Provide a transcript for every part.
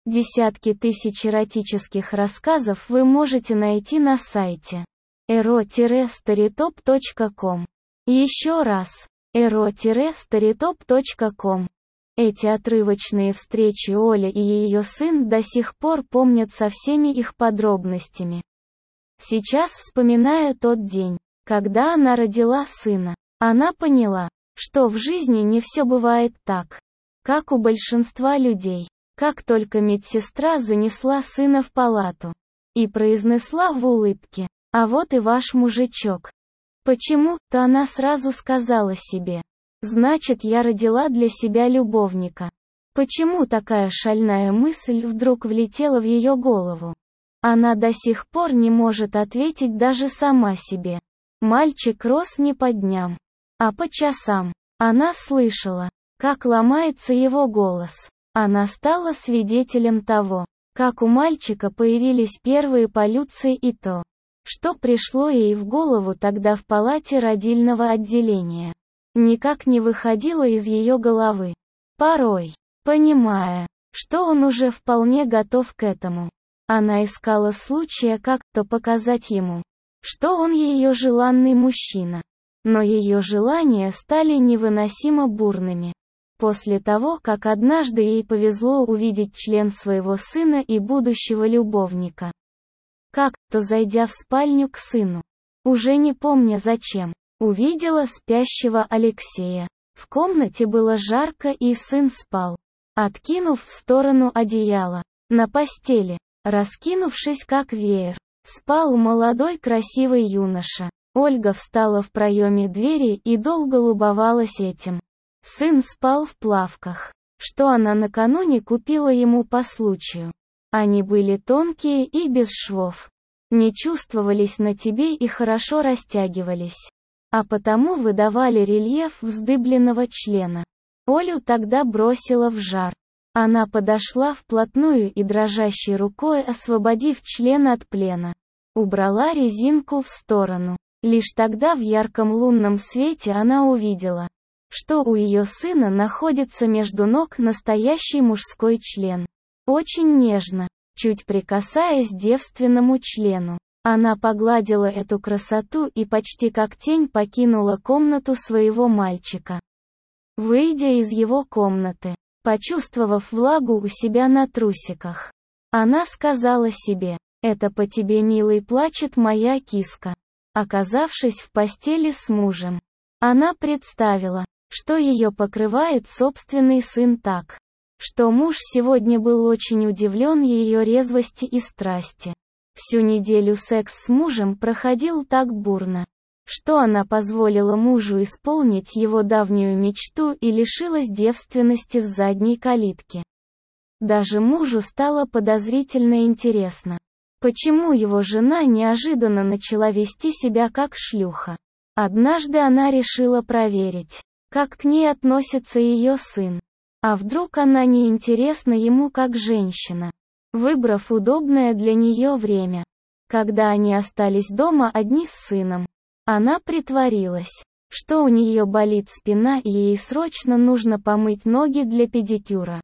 Десятки тысяч эротических рассказов вы можете найти на сайте ero-storytop.com. Еще раз, ero-storytop.com. Эти отрывочные встречи Оля и ее сын до сих пор помнят со всеми их подробностями. Сейчас, вспоминая тот день, когда она родила сына, она поняла, что в жизни не все бывает так, как у большинства людей. Как только медсестра занесла сына в палату и произнесла в улыбке: «А вот и ваш мужичок». Почему-то она сразу сказала себе: «Значит, я родила для себя любовника». Почему такая шальная мысль вдруг влетела в ее голову? Она до сих пор не может ответить даже сама себе. Мальчик рос не по дням, а по часам. Она слышала, как ломается его голос. Она стала свидетелем того, как у мальчика появились первые полюции и то, что пришло ей в голову тогда в палате родильного отделения, никак не выходило из ее головы. Порой, понимая, что он уже вполне готов к этому, она искала случая как-то показать ему, что он ее желанный мужчина. Но ее желания стали невыносимо бурными. После того, как однажды ей повезло увидеть член своего сына и будущего любовника. Как-то зайдя в спальню к сыну, уже не помня зачем, увидела спящего Алексея. В комнате было жарко и сын спал, откинув в сторону одеяло. На постели, раскинувшись как веер, спал молодой красивый юноша. Ольга встала в проеме двери и долго любовалась этим. Сын спал в плавках, что она накануне купила ему по случаю. Они были тонкие и без швов, не чувствовались на тебе и хорошо растягивались, а потому выдавали рельеф вздыбленного члена. Олю тогда бросила в жар. Она подошла вплотную и дрожащей рукой, освободив член от плена, убрала резинку в сторону. Лишь тогда в ярком лунном свете она увидела, что у ее сына находится между ног настоящий мужской член. Очень нежно, чуть прикасаясь к девственному члену, она погладила эту красоту и почти как тень покинула комнату своего мальчика. Выйдя из его комнаты, почувствовав влагу у себя на трусиках, она сказала себе: «Это по тебе, милый, плачет моя киска». Оказавшись в постели с мужем, она представила, что ее покрывает собственный сын так, что муж сегодня был очень удивлен ее резвости и страсти. Всю неделю секс с мужем проходил так бурно, что она позволила мужу исполнить его давнюю мечту и лишилась девственности с задней калитки. Даже мужу стало подозрительно интересно, почему его жена неожиданно начала вести себя как шлюха. Однажды она решила проверить, как к ней относится ее сын. А вдруг она не интересна ему как женщина? Выбрав удобное для нее время, когда они остались дома одни с сыном, она притворилась, что у нее болит спина и ей срочно нужно помыть ноги для педикюра.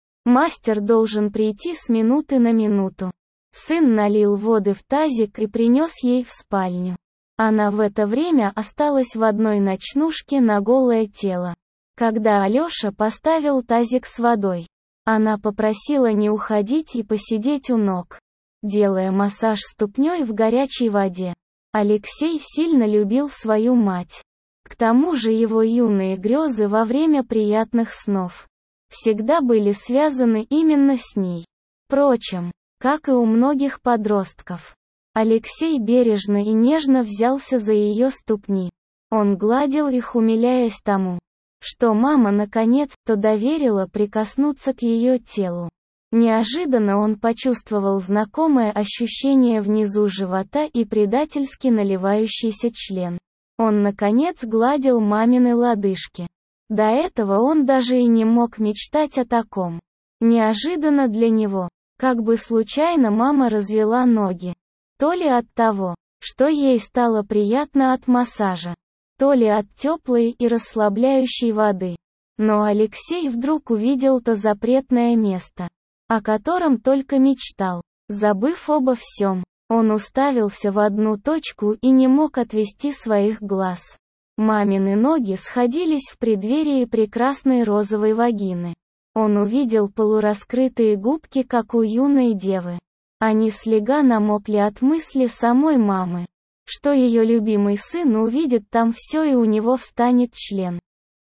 Мастер должен прийти с минуты на минуту. Сын налил воды в тазик и принес ей в спальню. Она в это время осталась в одной ночнушке на голое тело. Когда Алёша поставил тазик с водой, она попросила не уходить и посидеть у ног, делая массаж ступней в горячей воде. Алексей сильно любил свою мать. К тому же его юные грезы во время приятных снов всегда были связаны именно с ней. Впрочем, как и у многих подростков, Алексей бережно и нежно взялся за ее ступни. Он гладил их, умиляясь тому, что мама наконец-то доверила прикоснуться к ее телу. Неожиданно он почувствовал знакомое ощущение внизу живота и предательски наливающийся член. Он наконец гладил мамины лодыжки. До этого он даже и не мог мечтать о таком. Неожиданно для него, как бы случайно, мама развела ноги. То ли от того, что ей стало приятно от массажа, то ли от теплой и расслабляющей воды. Но Алексей вдруг увидел то запретное место. о котором только мечтал. Забыв обо всем, он уставился в одну точку и не мог отвести своих глаз. Мамины ноги сходились в преддверии прекрасной розовой вагины. Он увидел полураскрытые губки, как у юной девы. Они слегка намокли от мысли самой мамы, что ее любимый сын увидит там все и у него встанет член.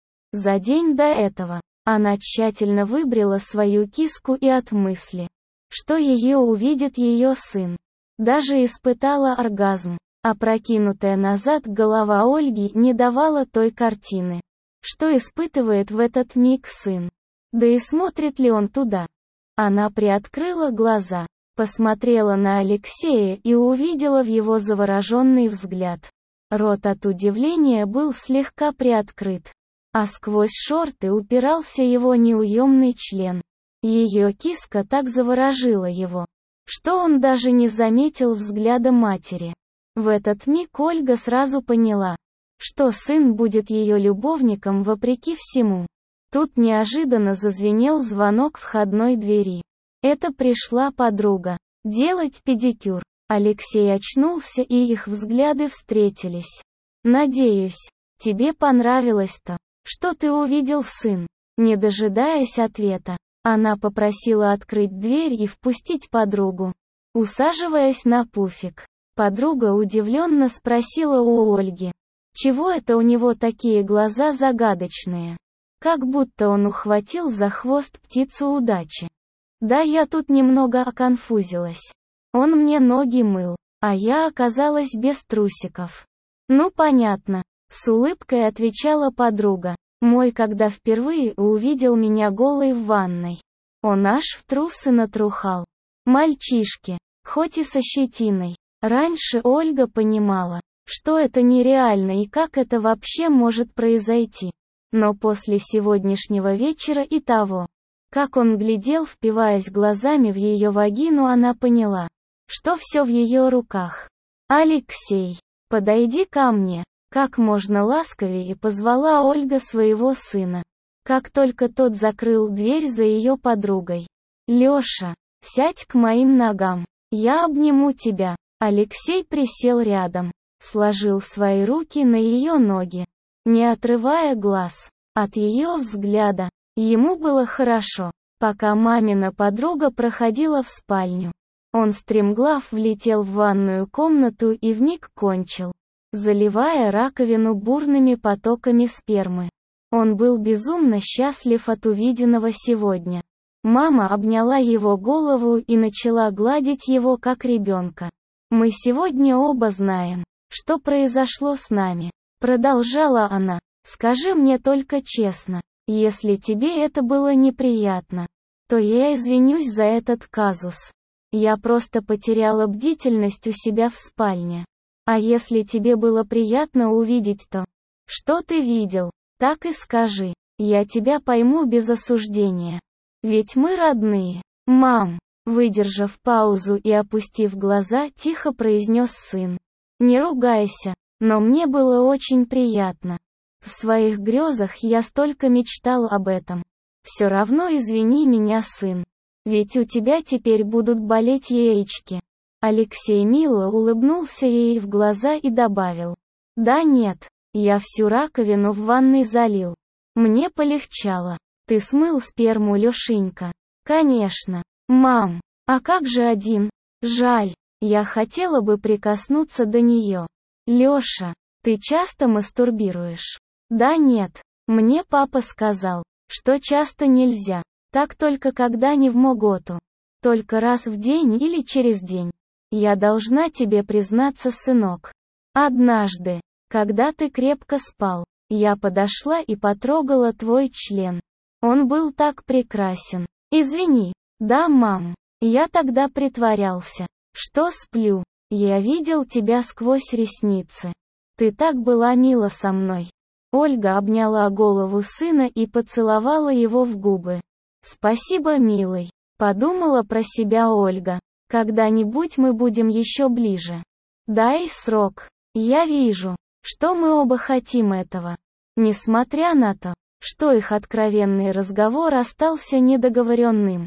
За день до этого, она тщательно выбрила свою киску и от мысли, что ее увидит ее сын, даже испытала оргазм. Опрокинутая назад голова Ольги не давала той картины, что испытывает в этот миг сын. Да и смотрит ли он туда? Она приоткрыла глаза, посмотрела на Алексея и увидела в его завороженный взгляд. Рот от удивления был слегка приоткрыт, а сквозь шорты упирался его неуемный член. Ее киска так заворожила его, что он даже не заметил взгляда матери. В этот миг Ольга сразу поняла, что сын будет ее любовником вопреки всему. Тут неожиданно зазвенел звонок входной двери. Это пришла подруга. Делать педикюр. Алексей очнулся и их взгляды встретились. «Надеюсь, тебе понравилось-то, что ты увидел, сын?» Не дожидаясь ответа, она попросила открыть дверь и впустить подругу. Усаживаясь на пуфик, подруга удивленно спросила у Ольги, чего это у него такие глаза загадочные? Как будто он ухватил за хвост птицу удачи. Да, я тут немного оконфузилась. Он мне ноги мыл, а я оказалась без трусиков. Ну понятно, с улыбкой отвечала подруга. Мой когда впервые увидел меня голой в ванной. Он аж в трусы натрухал. Мальчишки, хоть и со щетиной. Раньше Ольга понимала, что это нереально и как это вообще может произойти. Но после сегодняшнего вечера и того, как он глядел, впиваясь глазами в ее вагину, она поняла, что все в ее руках. «Алексей, подойди ко мне», как можно ласковее позвала Ольга своего сына. Как только тот закрыл дверь за ее подругой. «Леша, сядь к моим ногам, я обниму тебя». Алексей присел рядом, сложил свои руки на ее ноги, не отрывая глаз от ее взгляда. Ему было хорошо, пока мамина подруга проходила в спальню. Он стремглав влетел в ванную комнату и вмиг кончил, заливая раковину бурными потоками спермы. Он был безумно счастлив от увиденного сегодня. Мама обняла его голову и начала гладить его как ребенка. «Мы сегодня оба знаем, что произошло с нами», продолжала она. «Скажи мне только честно, если тебе это было неприятно, то я извинюсь за этот казус. Я просто потеряла бдительность у себя в спальне. А если тебе было приятно увидеть то, что ты видел, так и скажи, я тебя пойму без осуждения. Ведь мы родные». «Мам», выдержав паузу и опустив глаза, тихо произнес сын. «Не ругайся, но мне было очень приятно. В своих грезах я столько мечтал об этом. Все равно извини меня, сын. Ведь у тебя теперь будут болеть яички». Алексей мило улыбнулся ей в глаза и добавил. «Да нет, я всю раковину в ванной залил. Мне полегчало. Ты смыл сперму, Лешенька?» «Конечно. Мам, а как же один? Жаль, я хотела бы прикоснуться до нее». «Леша, ты часто мастурбируешь?» «Да нет, мне папа сказал, что часто нельзя, так только когда не вмоготу. Только раз в день или через день. Я должна тебе признаться, сынок. Однажды, когда ты крепко спал, я подошла и потрогала твой член. Он был так прекрасен. Извини». «Да, мам, я тогда притворялся, что сплю. Я видел тебя сквозь ресницы. Ты так была мила со мной». Ольга обняла голову сына и поцеловала его в губы. «Спасибо, милый», подумала про себя Ольга. «Когда-нибудь мы будем еще ближе. Дай срок. Я вижу, что мы оба хотим этого». Несмотря на то, что их откровенный разговор остался недоговоренным,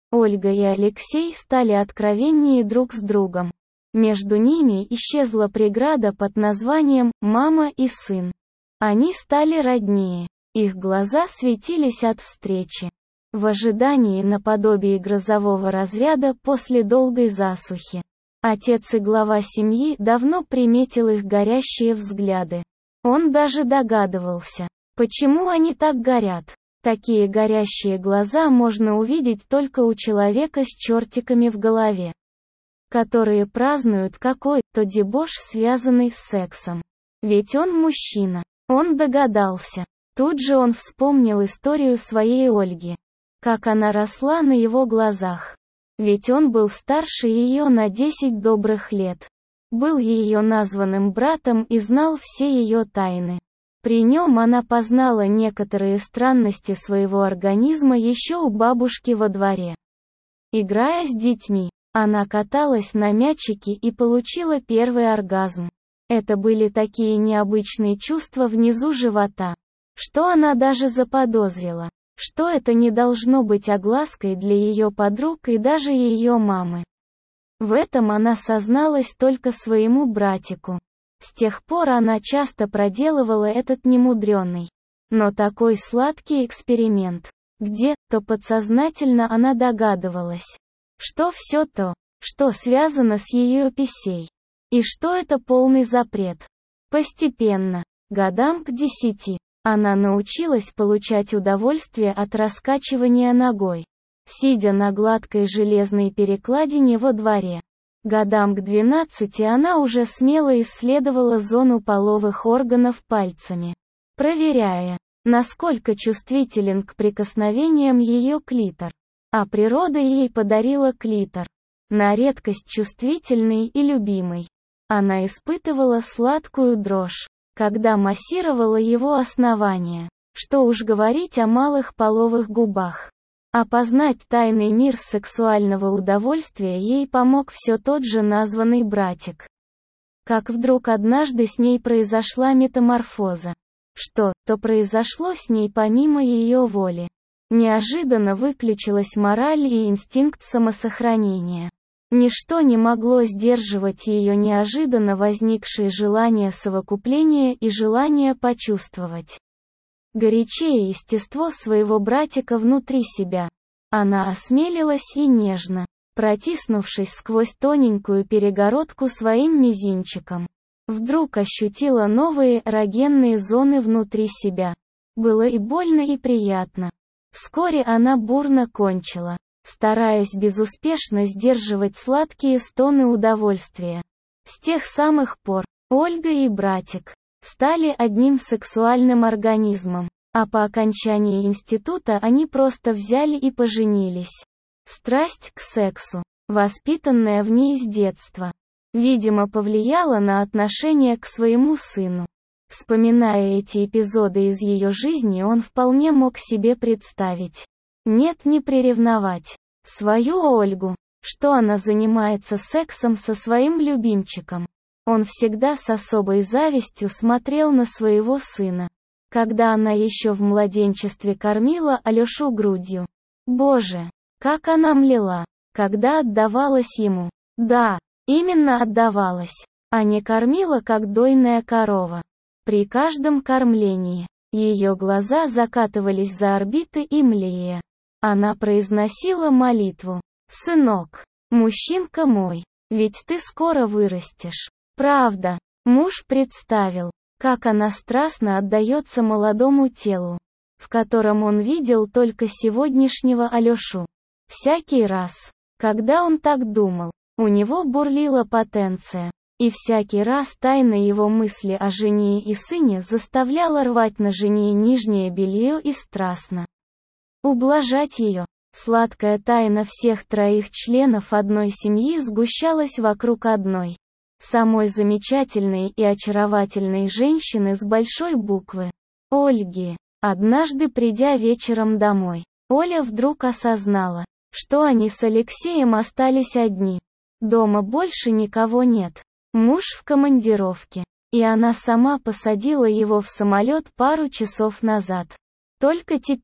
Ольга и Алексей стали откровеннее друг с другом. Между ними исчезла преграда под названием «мама и сын». Они стали роднее. Их глаза светились от встречи. В ожидании наподобие грозового разряда после долгой засухи. Отец и глава семьи давно приметил их горящие взгляды. Он даже догадывался, почему они так горят. Такие горящие глаза можно увидеть только у человека с чертиками в голове, которые празднуют какой-то дебош, связанный с сексом. Ведь он мужчина. Он догадался. Тут же он вспомнил историю своей Ольги. Как она росла на его глазах. Ведь он был старше ее на 10 добрых лет. Был ее названным братом и знал все ее тайны. При нем она познала некоторые странности своего организма еще у бабушки во дворе. Играя с детьми, она каталась на мячике и получила первый оргазм. Это были такие необычные чувства внизу живота, что она даже заподозрила, что это не должно быть оглаской для ее подруг и даже ее мамы. В этом она созналась только своему братику. С тех пор она часто проделывала этот немудренный, но такой сладкий эксперимент. Где-то подсознательно она догадывалась, что все то, что связано с ее писей, и что это полный запрет. Постепенно, годам к 10, она научилась получать удовольствие от раскачивания ногой, сидя на гладкой железной перекладине во дворе. Годам к 12 она уже смело исследовала зону половых органов пальцами, проверяя, насколько чувствителен к прикосновениям ее клитор. А природа ей подарила клитор, на редкость чувствительный и любимый. Она испытывала сладкую дрожь, когда массировала его основание. Что уж говорить о малых половых губах. Опознать тайный мир сексуального удовольствия ей помог все тот же названный братик. Как вдруг однажды с ней произошла метаморфоза. Что-то произошло с ней помимо ее воли. Неожиданно выключилась мораль и инстинкт самосохранения. Ничто не могло сдерживать ее неожиданно возникшее желание совокупления и желание почувствовать горячее естество своего братика внутри себя. Она осмелилась и нежно, протиснувшись сквозь тоненькую перегородку своим мизинчиком, вдруг ощутила новые эрогенные зоны внутри себя. Было и больно, и приятно. Вскоре она бурно кончила, стараясь безуспешно сдерживать сладкие стоны удовольствия. С тех самых пор Ольга и братик стали одним сексуальным организмом, а по окончании института они просто взяли и поженились. Страсть к сексу, воспитанная в ней с детства, видимо, повлияла на отношение к своему сыну. Вспоминая эти эпизоды из ее жизни, он вполне мог себе представить. Нет, не приревновать свою Ольгу, что она занимается сексом со своим любимчиком. Он всегда с особой завистью смотрел на своего сына, когда она еще в младенчестве кормила Алешу грудью. Боже, как она млела, когда отдавалась ему. Да, именно отдавалась, а не кормила как дойная корова. При каждом кормлении ее глаза закатывались за орбиты и млея. Она произносила молитву: «Сынок, мужчинка мой, ведь ты скоро вырастешь». Правда, муж представил, как она страстно отдается молодому телу, в котором он видел только сегодняшнего Алешу. Всякий раз, когда он так думал, у него бурлила потенция, и всякий раз тайна его мысли о жене и сыне заставляла рвать на жене нижнее белье и страстно ублажать ее. Сладкая тайна всех троих членов одной семьи сгущалась вокруг одной, самой замечательной и очаровательной женщины с большой буквы – Ольги. Однажды, придя вечером домой, Оля вдруг осознала, что они с Алексеем остались одни. Дома больше никого нет. Муж в командировке, и она сама посадила его в самолет пару часов назад. Только теперь,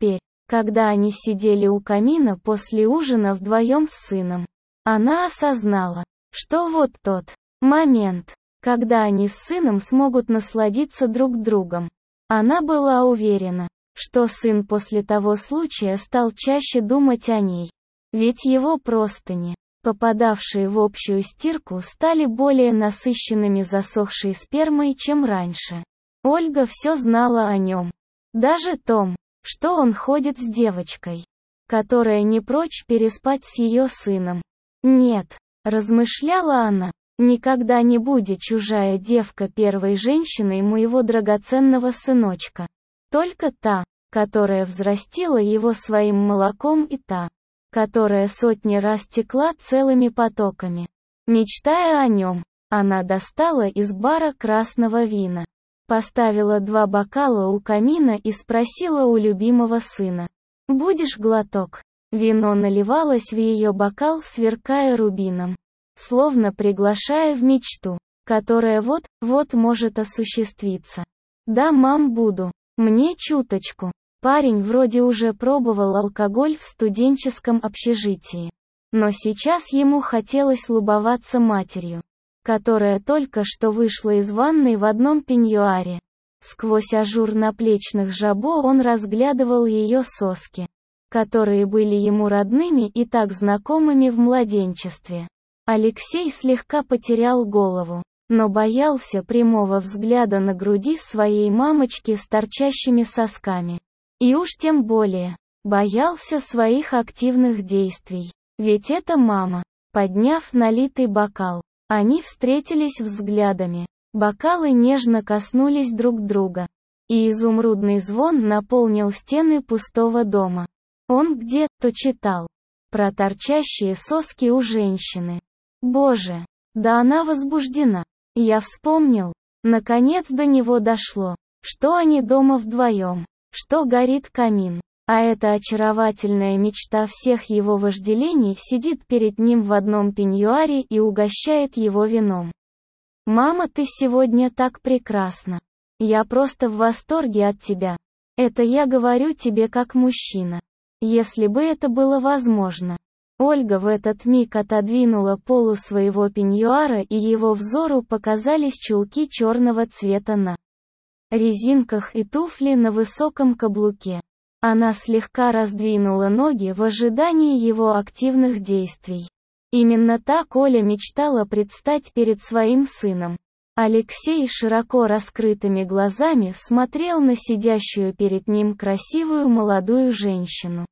Когда они сидели у камина после ужина вдвоем с сыном, она осознала, что вот тот момент, когда они с сыном смогут насладиться друг другом. Она была уверена, что сын после того случая стал чаще думать о ней. Ведь его простыни, попадавшие в общую стирку, стали более насыщенными засохшей спермой, чем раньше. Ольга все знала о нем. Даже том, что он ходит с девочкой, которая не прочь переспать с ее сыном. Нет, размышляла она, никогда не будет чужая девка первой женщиной моего драгоценного сыночка. Только та, которая взрастила его своим молоком, и та, которая сотни раз текла целыми потоками. Мечтая о нем, она достала из бара красного вина, поставила 2 бокала у камина и спросила у любимого сына: «Будешь глоток?» Вино наливалось в ее бокал, сверкая рубином, словно приглашая в мечту, которая вот-вот может осуществиться. «Да, мам, буду. Мне чуточку». Парень вроде уже пробовал алкоголь в студенческом общежитии. Но сейчас ему хотелось любоваться матерью, которая только что вышла из ванной в одном пеньюаре. Сквозь ажур наплечных жабо он разглядывал ее соски, которые были ему родными и так знакомыми в младенчестве. Алексей слегка потерял голову, но боялся прямого взгляда на груди своей мамочки с торчащими сосками. И уж тем более, боялся своих активных действий. Ведь это мама. Подняв налитый бокал, они встретились взглядами. Бокалы нежно коснулись друг друга. И изумрудный звон наполнил стены пустого дома. Он где-то читал про торчащие соски у женщины. Боже, да она возбуждена. Я вспомнил. Наконец до него дошло, что они дома вдвоем, что горит камин, а эта очаровательная мечта всех его вожделений сидит перед ним в одном пеньюаре и угощает его вином. «Мама, ты сегодня так прекрасна. Я просто в восторге от тебя. Это я говорю тебе как мужчина. Если бы это было возможно». Ольга в этот миг отодвинула полу своего пеньюара, и его взору показались чулки черного цвета на резинках и туфли на высоком каблуке. Она слегка раздвинула ноги в ожидании его активных действий. Именно так Оля мечтала предстать перед своим сыном. Алексей широко раскрытыми глазами смотрел на сидящую перед ним красивую молодую женщину.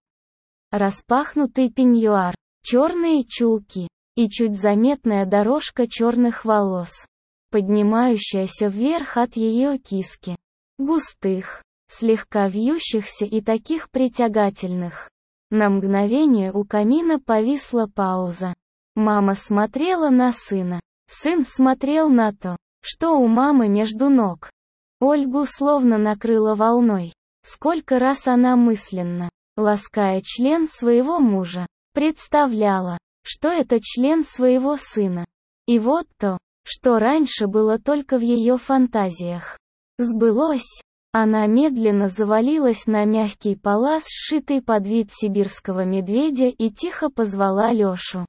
Распахнутый пеньюар, черные чулки и чуть заметная дорожка черных волос, поднимающаяся вверх от ее киски. Густых, слегка вьющихся и таких притягательных. На мгновение у камина повисла пауза. Мама смотрела на сына. Сын смотрел на то, что у мамы между ног. Ольгу словно накрыло волной. Сколько раз она мысленно, лаская член своего мужа, представляла, что это член своего сына. И вот то, что раньше было только в ее фантазиях, сбылось. Она медленно завалилась на мягкий палас, сшитый под вид сибирского медведя, и тихо позвала Лешу.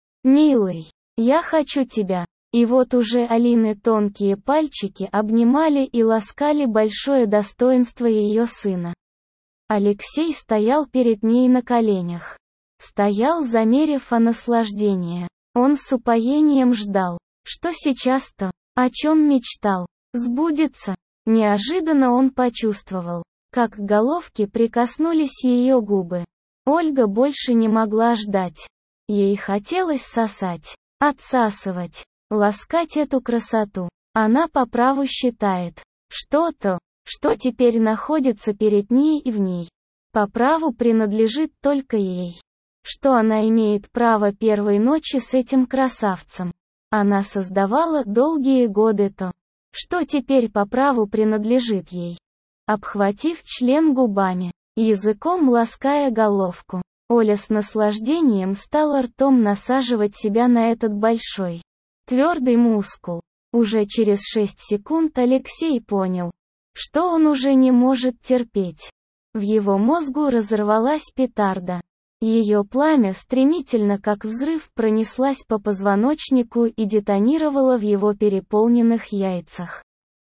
«Милый, я хочу тебя». И вот уже Алины тонкие пальчики обнимали и ласкали большое достоинство ее сына. Алексей стоял перед ней на коленях. Стоял, замерев наслаждение. Он с упоением ждал, что сейчас-то, о чем мечтал, сбудется. Неожиданно он почувствовал, как к головке прикоснулись ее губы. Ольга больше не могла ждать. Ей хотелось сосать, отсасывать, ласкать эту красоту. Она по праву считает, что то, что теперь находится перед ней и в ней, по праву принадлежит только ей. Что она имеет право первой ночи с этим красавцем. Она создавала долгие годы то, что теперь по праву принадлежит ей. Обхватив член губами, языком лаская головку, Оля с наслаждением стала ртом насаживать себя на этот большой, твердый мускул. Уже через 6 секунд Алексей понял, что он уже не может терпеть. В его мозгу разорвалась петарда. Ее пламя стремительно, как взрыв, пронеслась по позвоночнику и детонировала в его переполненных яйцах.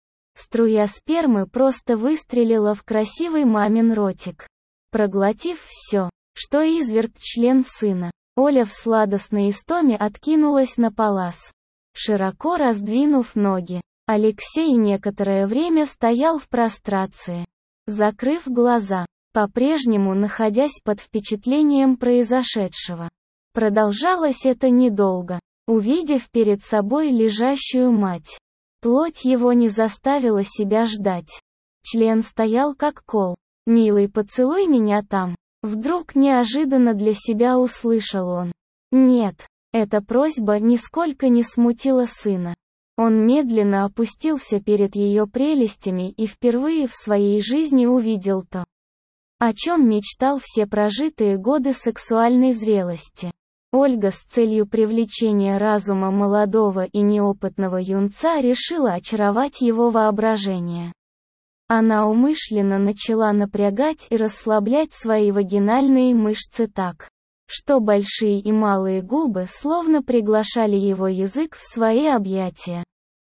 Струя спермы просто выстрелила в красивый мамин ротик. Проглотив все, что изверг член сына, Оля в сладостной истоме откинулась на палас, широко раздвинув ноги. Алексей некоторое время стоял в прострации, закрыв глаза, по-прежнему находясь под впечатлением произошедшего. Продолжалось это недолго. Увидев перед собой лежащую мать, плоть его не заставила себя ждать. Член стоял как кол. «Милый, поцелуй меня там». Вдруг неожиданно для себя услышал он. Нет, эта просьба нисколько не смутила сына. Он медленно опустился перед ее прелестями и впервые в своей жизни увидел то, о чем мечтал все прожитые годы сексуальной зрелости. Ольга с целью привлечения разума молодого и неопытного юнца решила очаровать его воображение. Она умышленно начала напрягать и расслаблять свои вагинальные мышцы так, что большие и малые губы словно приглашали его язык в свои объятия.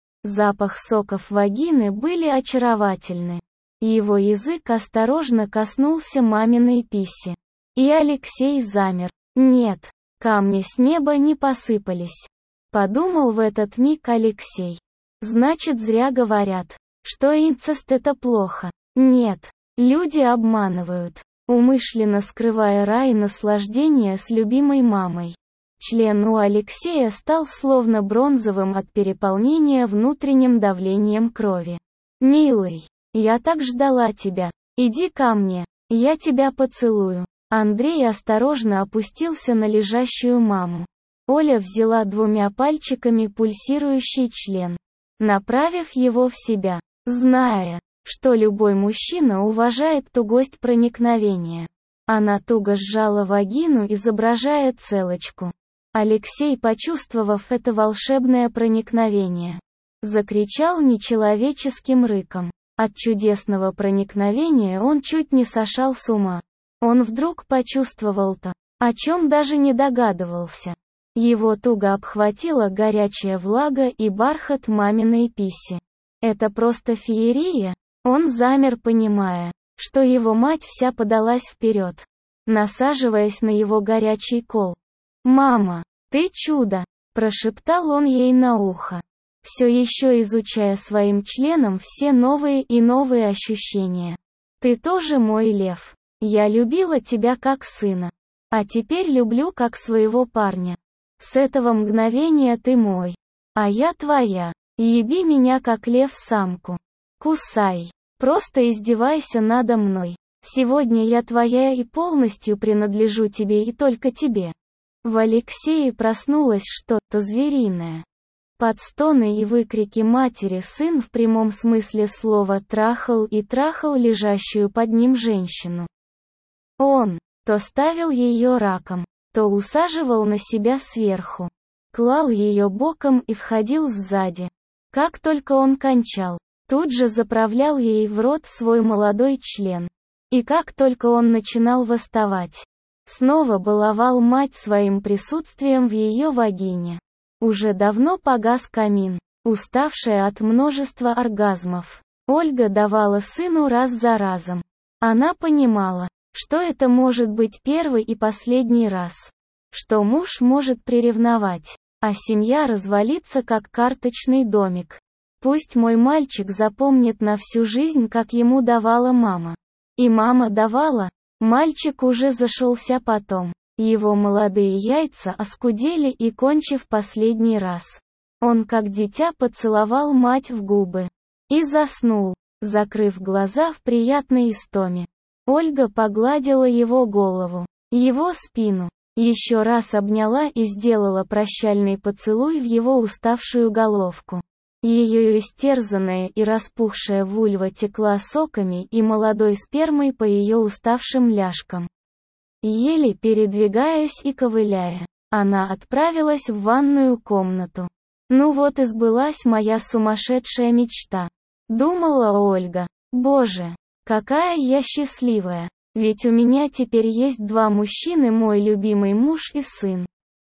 Запах соков вагины были очаровательны. Его язык осторожно коснулся маминой писи. И Алексей замер. Нет, камни с неба не посыпались. Подумал в этот миг Алексей. Значит, зря говорят, что инцест это плохо. Нет, люди обманывают, умышленно скрывая рай наслаждения с любимой мамой. Член у Алексея стал словно бронзовым от переполнения внутренним давлением крови. «Милый, я так ждала тебя. Иди ко мне, я тебя поцелую». Андрей осторожно опустился на лежащую маму. Оля взяла двумя пальчиками пульсирующий член, направив его в себя, зная, что любой мужчина уважает тугость проникновения. Она туго сжала вагину, изображая целочку. Алексей, почувствовав это волшебное проникновение, закричал нечеловеческим рыком. От чудесного проникновения он чуть не сошел с ума. Он вдруг почувствовал то, о чем даже не догадывался. Его туго обхватила горячая влага и бархат маминой писи. Это просто феерия. Он замер, понимая, что его мать вся подалась вперед, насаживаясь на его горячий кол. «Мама, ты чудо!» – прошептал он ей на ухо, все еще изучая своим членом все новые и новые ощущения. «Ты тоже мой лев. Я любила тебя как сына. А теперь люблю как своего парня. С этого мгновения ты мой. А я твоя. Еби меня как лев-самку. Кусай. Просто издевайся надо мной. Сегодня я твоя и полностью принадлежу тебе и только тебе». В Алексее проснулось что-то звериное. Под стоны и выкрики матери сын в прямом смысле слова трахал и трахал лежащую под ним женщину. Он то ставил ее раком, то усаживал на себя сверху, клал ее боком и входил сзади. Как только он кончал, тут же заправлял ей в рот свой молодой член. И как только он начинал восставать, снова баловал мать своим присутствием в ее вагине. Уже давно погас камин, уставшая от множества оргазмов. Ольга давала сыну раз за разом. Она понимала, что это может быть первый и последний раз, что муж может приревновать, а семья развалится как карточный домик. Пусть мой мальчик запомнит на всю жизнь, как ему давала мама. И мама давала. Мальчик уже зашелся потом. Его молодые яйца оскудели и, кончив последний раз, он как дитя поцеловал мать в губы. И заснул, закрыв глаза в приятной истоме. Ольга погладила его голову, его спину, еще раз обняла и сделала прощальный поцелуй в его уставшую головку. Ее истерзанная и распухшая вульва текла соками и молодой спермой по ее уставшим ляжкам. Еле передвигаясь и ковыляя, она отправилась в ванную комнату. «Ну вот и сбылась моя сумасшедшая мечта», — думала Ольга. «Боже, Какая я счастливая! Ведь у меня теперь есть 2 мужчины, мой любимый муж и сын.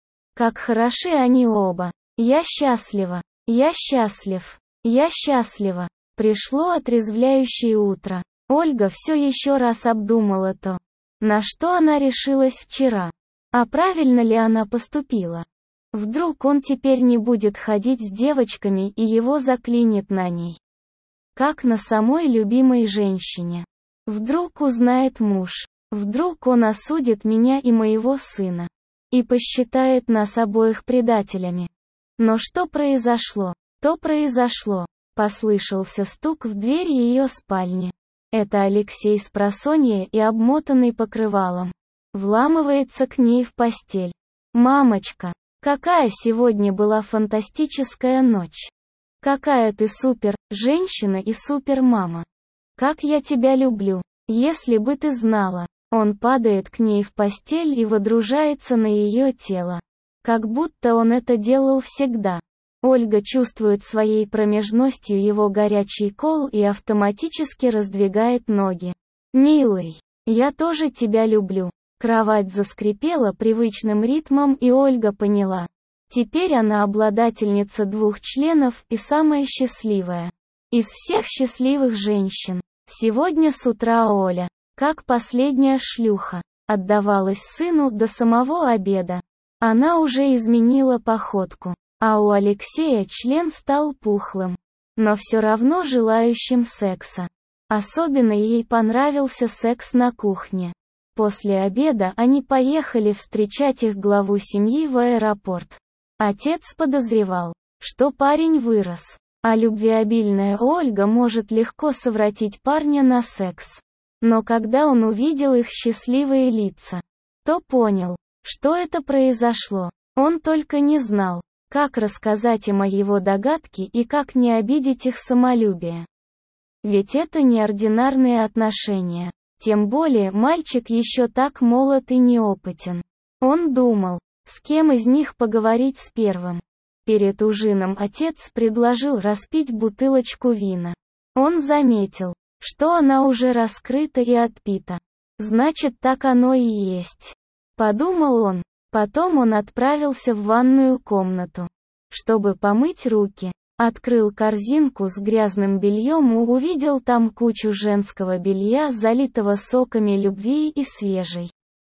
Как хороши они оба! Я счастлива! Я счастлив! Я счастлива! Пришло отрезвляющее утро. Ольга все еще раз обдумала то, на что она решилась вчера. А правильно ли она поступила? Вдруг он теперь не будет ходить с девочками и его заклинит на ней. Как на самой любимой женщине. Вдруг узнает муж. Вдруг он осудит меня и моего сына. И посчитает нас обоих предателями. Но что произошло? То произошло. Послышался стук в дверь ее спальни. Это Алексей спросонья и обмотанный покрывалом. Вламывается к ней в постель. «Мамочка, какая сегодня была фантастическая ночь! Какая ты супер, женщина и супер-мама! Как я тебя люблю! Если бы ты знала!» Он падает к ней в постель и водружается на ее тело. Как будто он это делал всегда. Ольга чувствует своей промежностью его горячий кол и автоматически раздвигает ноги. «Милый, я тоже тебя люблю». Кровать заскрипела привычным ритмом, и Ольга поняла. Теперь она обладательница 2 членов и самая счастливая из всех счастливых женщин. Сегодня с утра Оля, как последняя шлюха, отдавалась сыну до самого обеда. Она уже изменила походку, а у Алексея член стал пухлым, но все равно желающим секса. Особенно ей понравился секс на кухне. После обеда они поехали встречать их главу семьи в аэропорт. Отец подозревал, что парень вырос, а любвеобильная Ольга может легко совратить парня на секс. Но когда он увидел их счастливые лица, то понял, что это произошло. Он только не знал, как рассказать им о его догадке и как не обидеть их самолюбие. Ведь это неординарные отношения. Тем более мальчик еще так молод и неопытен. Он думал, с кем из них поговорить с первым. Перед ужином отец предложил распить бутылочку вина. Он заметил, что она уже раскрыта и отпита. Значит, так оно и есть. Подумал он. Потом он отправился в ванную комнату, чтобы помыть руки. Открыл корзинку с грязным бельем и увидел там кучу женского белья, залитого соками любви и свежей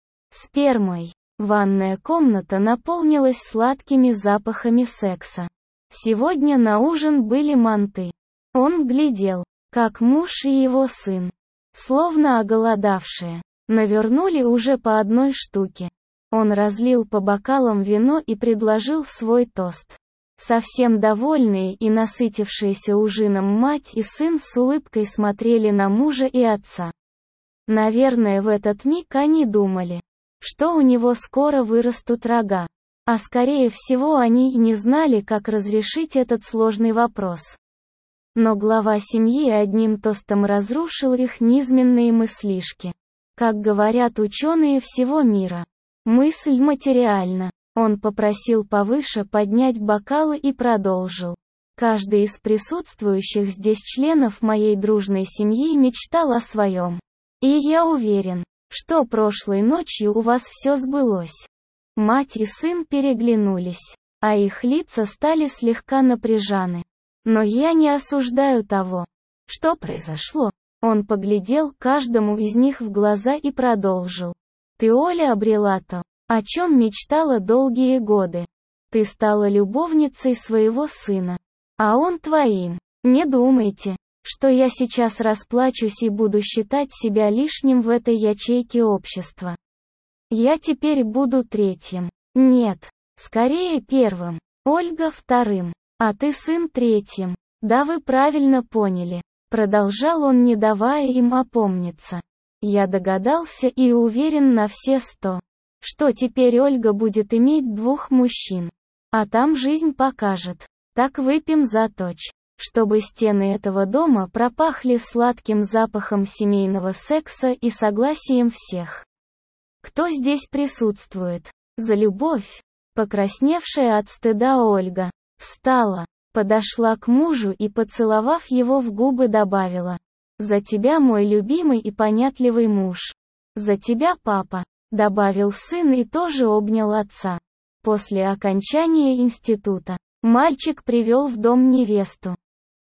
спермой. Ванная комната наполнилась сладкими запахами секса. Сегодня на ужин были манты. Он глядел, как муж и его сын, словно оголодавшие, навернули уже по одной штуке. Он разлил по бокалам вино и предложил свой тост. Совсем довольные и насытившиеся ужином мать и сын с улыбкой смотрели на мужа и отца. Наверное, в этот миг они думали, что у него скоро вырастут рога. А скорее всего они и не знали, как разрешить этот сложный вопрос. Но глава семьи одним тостом разрушил их низменные мыслишки. Как говорят ученые всего мира, мысль материальна. Он попросил повыше поднять бокалы и продолжил. Каждый из присутствующих здесь членов моей дружной семьи мечтал о своем. И я уверен, что прошлой ночью у вас все сбылось. Мать и сын переглянулись, а их лица стали слегка напряжены. Но я не осуждаю того, что произошло. Он поглядел каждому из них в глаза и продолжил. Ты, Оля, обрела то, о чем мечтала долгие годы. Ты стала любовницей своего сына, а он твоим. Не думайте, что я сейчас расплачусь и буду считать себя лишним в этой ячейке общества. Я теперь буду третьим. Нет, скорее первым. Ольга вторым, а ты, сын, третьим. Да, вы правильно поняли. Продолжал он, не давая им опомниться. Я догадался и уверен на все 100. Что теперь Ольга будет иметь 2 мужчин. А там жизнь покажет. Так выпьем за точь, чтобы стены этого дома пропахли сладким запахом семейного секса и согласием всех, кто здесь присутствует. За любовь. Покрасневшая от стыда Ольга встала, подошла к мужу и, поцеловав его в губы, добавила: За тебя, мой любимый и понятливый муж. За тебя, папа», — добавил сын и тоже обнял отца. После окончания института, мальчик привел в дом невесту.